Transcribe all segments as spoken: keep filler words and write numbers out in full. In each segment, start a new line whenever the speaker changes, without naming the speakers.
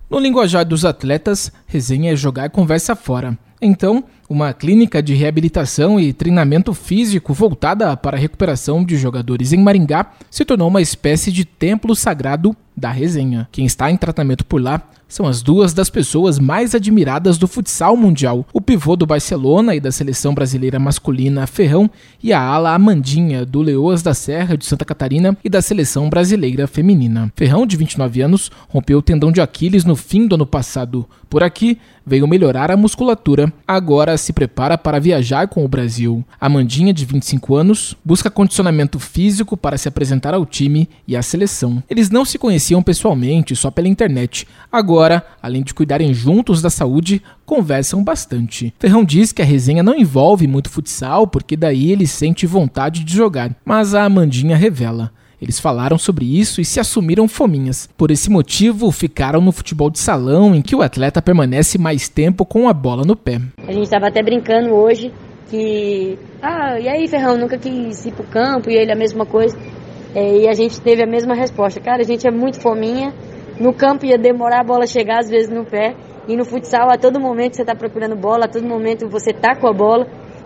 No linguajar dos atletas, resenha é jogar conversa fora. Então, uma clínica de reabilitação e treinamento físico voltada para a recuperação de jogadores em Maringá se tornou uma espécie de templo sagrado da resenha. Quem está em tratamento por lá são as duas das pessoas mais admiradas do futsal mundial, o pivô do Barcelona e da seleção brasileira masculina Ferrão e a ala Amandinha do Leoas da Serra de Santa Catarina e da seleção brasileira feminina. Ferrão, de vinte e nove anos, rompeu o tendão de Aquiles no fim do ano passado. Por aqui, veio melhorar a musculatura. Agora se prepara para viajar com o Brasil. Amandinha, de vinte e cinco anos, busca condicionamento físico para se apresentar ao time e à seleção. Eles não se conheciam pessoalmente, só pela internet. Agora, além de cuidarem juntos da saúde, conversam bastante. Ferrão diz que a resenha não envolve muito futsal, porque daí ele sente vontade de jogar. Mas a Amandinha revela. Eles falaram sobre isso e se assumiram fominhas. Por esse motivo, ficaram no futebol de salão, em que o atleta permanece mais tempo com a bola no pé.
A gente estava até brincando hoje que... Ah, e aí, Ferrão, nunca quis ir pro campo, e ele a mesma coisa. É, e a gente teve a mesma resposta. Cara, a gente é muito fominha. No campo ia demorar a bola chegar, às vezes, no pé. E no futsal, a todo momento você está procurando bola, a todo momento você tá com a bola.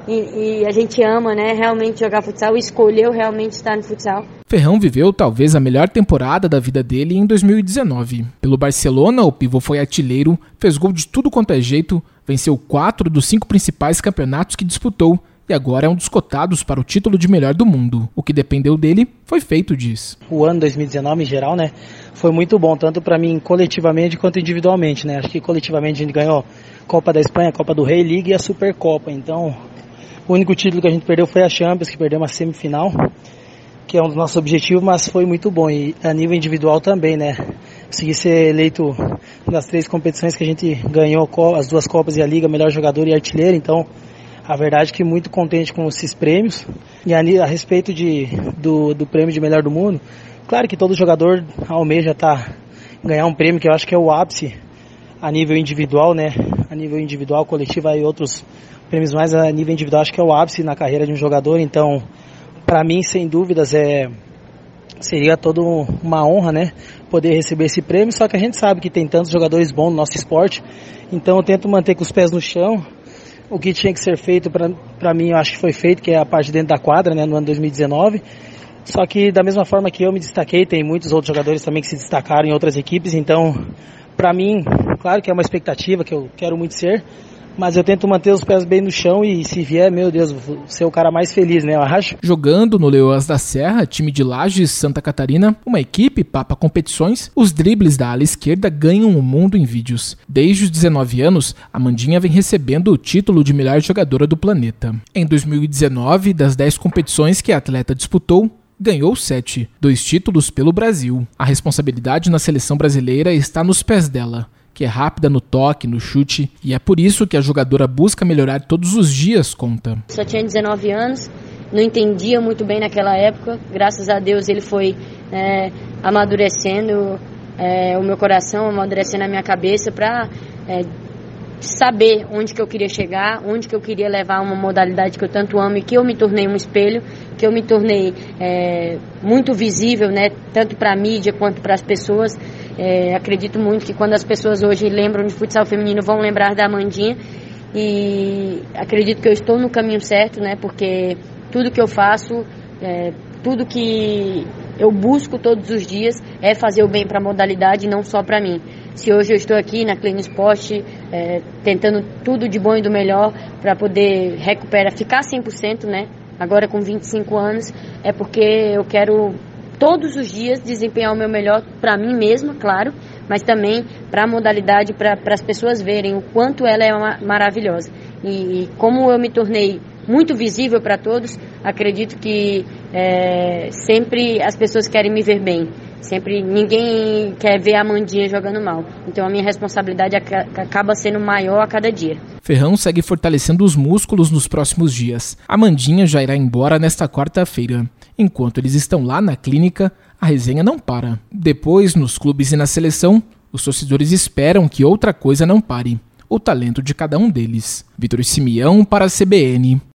E, e a gente ama, né, realmente jogar futsal e escolheu realmente estar no futsal.
Ferrão viveu talvez a melhor temporada da vida dele em dois mil e dezenove. Pelo Barcelona, o pivô foi artilheiro, fez gol de tudo quanto é jeito, venceu quatro dos cinco principais campeonatos que disputou e agora é um dos cotados para o título de melhor do mundo. O que dependeu dele foi feito, diz.
O ano dois mil e dezenove, em geral, né, foi muito bom, tanto para mim coletivamente quanto individualmente, né. Acho que coletivamente a gente ganhou Copa da Espanha, Copa do Rei, Liga e a Supercopa. Então, o único título que a gente perdeu foi a Champions, que perdeu uma semifinal, que é um dos nossos objetivos, mas foi muito bom. E a nível individual também, né? Consegui ser eleito nas três competições que a gente ganhou, as duas Copas e a Liga, melhor jogador e artilheiro. Então, a verdade é que muito contente com esses prêmios. E a, a respeito de, do, do prêmio de melhor do mundo, claro que todo jogador almeja tá, ganhar um prêmio, que eu acho que é o ápice a nível individual, né? A nível individual, coletivo e outros prêmios mais a nível individual, acho que é o ápice na carreira de um jogador. Então, para mim, sem dúvidas, é, seria toda uma honra, né, poder receber esse prêmio, só que a gente sabe que tem tantos jogadores bons no nosso esporte, então eu tento manter com os pés no chão. O que tinha que ser feito, para mim, eu acho que foi feito, que é a parte dentro da quadra, né, no ano dois mil e dezenove, só que da mesma forma que eu me destaquei, tem muitos outros jogadores também que se destacaram em outras equipes, então, para mim, claro que é uma expectativa que eu quero muito ser, mas eu tento manter os pés bem no chão e se vier, meu Deus, vou ser o cara mais feliz, né, eu acho.
Jogando no Leoas da Serra, time de Lages, Santa Catarina, uma equipe papa competições, os dribles da ala esquerda ganham o mundo em vídeos. Desde os dezenove anos, Amandinha vem recebendo o título de melhor jogadora do planeta. Em dois mil e dezenove, das dez competições que a atleta disputou, ganhou sete, dois títulos pelo Brasil. A responsabilidade na seleção brasileira está nos pés dela, que é rápida no toque, no chute, e é por isso que a jogadora busca melhorar todos os dias, conta.
Só tinha dezenove anos, não entendia muito bem naquela época, graças a Deus ele foi é, amadurecendo é, o meu coração, amadurecendo a minha cabeça para é, saber onde que eu queria chegar, onde que eu queria levar uma modalidade que eu tanto amo e que eu me tornei um espelho, que eu me tornei é, muito visível, né, tanto para a mídia quanto para as pessoas. É, acredito muito que quando as pessoas hoje lembram de futsal feminino vão lembrar da Amandinha e acredito que eu estou no caminho certo, né, porque tudo que eu faço, é, tudo que eu busco todos os dias é fazer o bem para a modalidade e não só para mim. Se hoje eu estou aqui na Clean Sport, é, tentando tudo de bom e do melhor para poder recuperar, ficar cem por cento, né? Agora com vinte e cinco anos, é porque eu quero todos os dias desempenhar o meu melhor para mim mesma, claro, mas também para a modalidade, para as pessoas verem o quanto ela é uma, maravilhosa. E, e como eu me tornei muito visível para todos, acredito que é, sempre as pessoas querem me ver bem. Sempre ninguém quer ver a Amandinha jogando mal. Então a minha responsabilidade acaba sendo maior a cada dia.
Ferrão segue fortalecendo os músculos nos próximos dias. A Amandinha já irá embora nesta quarta-feira. Enquanto eles estão lá na clínica, a resenha não para. Depois, nos clubes e na seleção, os torcedores esperam que outra coisa não pare: o talento de cada um deles. Vitor Simeão para a C B N.